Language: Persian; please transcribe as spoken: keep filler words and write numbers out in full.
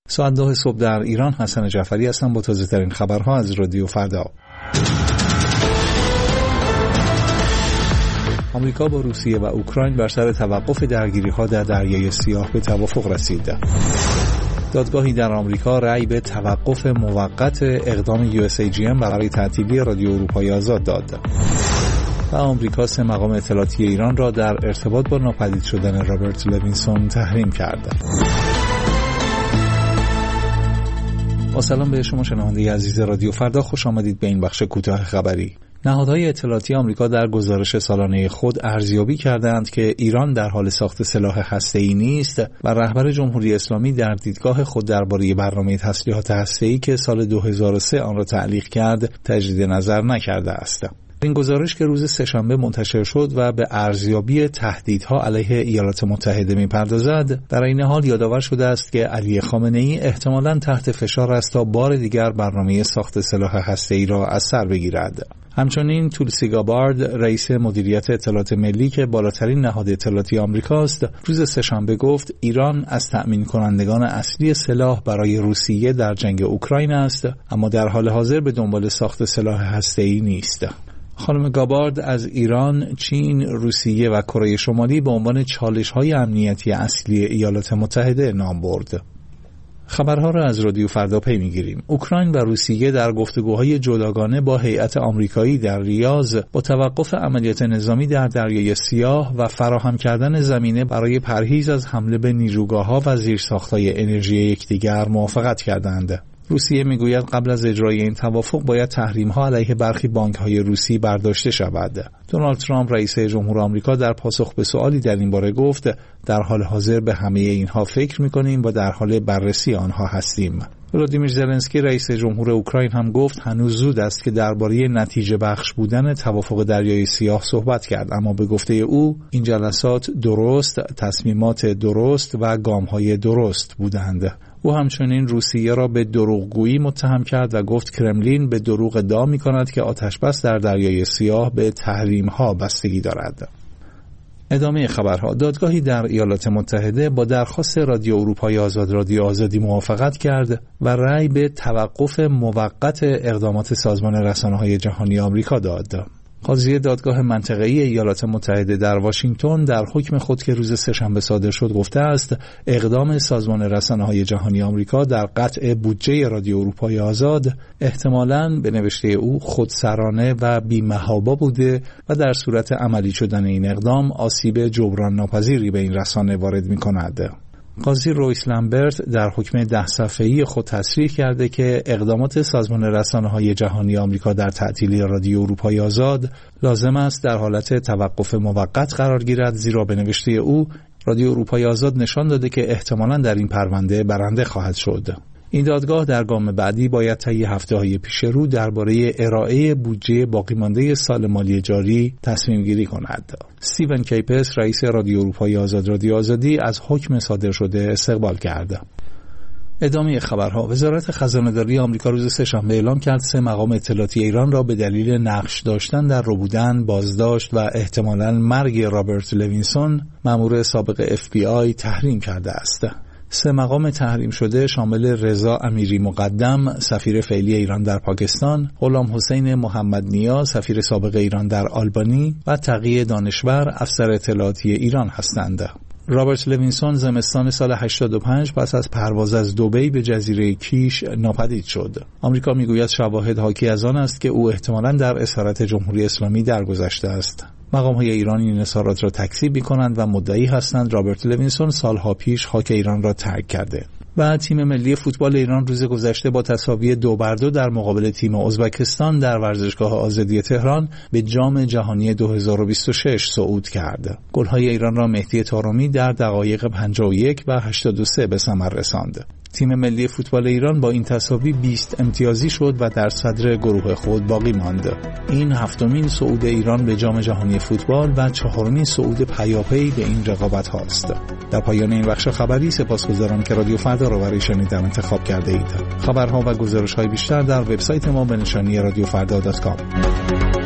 ساعت ده صبح در ایران. حسن جعفری هستم با تازه ترین خبرها از رادیو فردا. آمریکا با روسیه و اوکراین بر سر توقف درگیری‌ها در دریای سیاه به توافق رسید. دادگاهی در آمریکا رأی به توقف موقت اقدام یو اس ای جی ام برای تعطیلی رادیو اروپای آزاد داد. و آمریکا سه مقام اطلاعاتی ایران را در ارتباط با ناپدید شدن رابرت لوینسون تحریم کرد. با سلام به شما شنونده عزیز رادیو فردا، خوش آمدید به این بخش کوتاه خبری. نهادهای اطلاعاتی آمریکا در گزارش سالانه خود ارزیابی کردند که ایران در حال ساخت سلاح هسته‌ای نیست و رهبر جمهوری اسلامی در دیدگاه خود درباره برنامه تسلیحات هسته‌ای که سال دو هزار و سه آن را تعلیق کرد تجدید نظر نکرده است. این گزارش که روز سه‌شنبه منتشر شد و به ارزیابی تهدیدها علیه ایالات متحده می‌پردازد، در این حال یادآور شده است که علی خامنه‌ای احتمالاً تحت فشار است تا بار دیگر برنامه ساخت سلاح هسته‌ای را از سر بگیرد. همچنین تولسی گابارد، رئیس مدیریت اطلاعات ملی که بالاترین نهاد اطلاعاتی آمریکاست، روز سه‌شنبه گفت ایران از تأمین کنندگان اصلی سلاح برای روسیه در جنگ اوکراین است، اما در حال حاضر به دنبال ساخت سلاح هسته‌ای نیست. خانم گابارد از ایران، چین، روسیه و کره شمالی به عنوان چالش‌های امنیتی اصلی ایالات متحده نام برد. خبرها را از رادیو فردا پی می‌گیریم. اوکراین و روسیه در گفتگوهای جداگانه با هیئت آمریکایی در ریاض با توقف عملیات نظامی در دریای سیاه و فراهم کردن زمینه برای پرهیز از حمله به نیروگاه‌ها و زیرساخت‌های انرژی یکدیگر موافقت کردند. روسیه میگوید قبل از اجرای این توافق باید تحریم‌ها علیه برخی بانک‌های روسی برداشته شود. دونالد ترامپ رئیس جمهور آمریکا در پاسخ به سوالی در این باره گفت در حال حاضر به همه اینها فکر می‌کنیم و در حال بررسی آنها هستیم. ولادیمیر زلنسکی رئیس جمهور اوکراین هم گفت هنوز زود است که درباره نتیجه بخش بودن توافق دریای سیاه صحبت کرد، اما به گفته او این جلسات درست، تصمیمات درست و گام‌های درست بودند. او همچنین روسیه را به دروغگویی متهم کرد و گفت کرملین به دروغ ادعا می‌کند که آتشبس در دریای سیاه به تحریم‌ها بستگی دارد. ادامه خبرها. دادگاهی در ایالات متحده با درخواست رادیو اروپای آزاد رادیو آزادی موافقت کرد و رأی به توقف موقت اقدامات سازمان رسانه‌های جهانی آمریکا داد. قاضی دادگاه منطقه‌ای ایالات متحده در واشنگتن در حکم خود که روز سه‌شنبه صادر شد گفته است اقدام سازمان رسانه‌های جهانی آمریکا در قطع بودجه رادیو اروپای آزاد احتمالاً به نوشته او خودسرانه و بی‌محابا بوده و در صورت عملی شدن این اقدام آسیب جبران ناپذیری به این رسانه وارد می‌کند. قاضی رویس لامبرت در حکم ده صفحه‌ای خود تصریح کرده که اقدامات سازمان رسانه‌های جهانی آمریکا در تعطیلی رادیو اروپای آزاد لازم است در حالت توقف موقت قرار گیرد، زیرا به نوشته او رادیو اروپای آزاد نشان داده که احتمالاً در این پرونده برنده خواهد شد. این دادگاه در گام بعدی باید طی هفته‌های پیش رو درباره ارائه بودجه باقی مانده سال مالی جاری تصمیم گیری کند. استیون کیپس رئیس رادیو اروپای آزاد رادیو آزادی از حکم صادر شده استقبال کرد. ادامه خبرها. وزارت خزانه‌داری آمریکا روز سه‌شنبه اعلام کرد سه مقام اطلاعاتی ایران را به دلیل نقش داشتن در ربودن، بازداشت و احتمالاً مرگ رابرت لوینسون، مأمور سابق اف بی آی، تحریم کرده است. سه مقام تحریم شده شامل رضا امیری مقدم، سفیر فعلی ایران در پاکستان، غلام حسین محمد نیا، سفیر سابق ایران در آلبانی و تقی دانشور، افسر اطلاعاتی ایران هستند. رابرت لوینسون زمستان سال هشتاد و پنج پس از پرواز از دبی به جزیره کیش ناپدید شد. آمریکا میگوید شواهد حاکی از آن است که او احتمالاً در اسارت جمهوری اسلامی درگذشته است. مقام‌های ایران این اظهارات را تکذیب می‌کنند و مدعی هستند رابرت لوینسون سالها پیش خاک ایران را ترک کرده. و تیم ملی فوتبال ایران روز گذشته با تساوی دو بر دو در مقابل تیم ازبکستان در ورزشگاه آزادی تهران به جام جهانی دو هزار و بیست و شش صعود کرد. گل‌های ایران را مهدی طارمی در دقایق پنجاه و یک و هشتاد و سه به ثمر رساند. تیم ملی فوتبال ایران با این تساوی بیست امتیازی شد و در صدر گروه خود باقی ماند. این هفتمین صعود ایران به جام جهانی فوتبال و چهارمین صعود پیاپی به این رقابت هاست. در پایان این بخش خبری سپاسگزارم که رادیو فردا را برای شنیدن انتخاب کرده اید. خبرها و گزارش‌های بیشتر در وبسایت ما به نشانی رادیو فردا دات کام.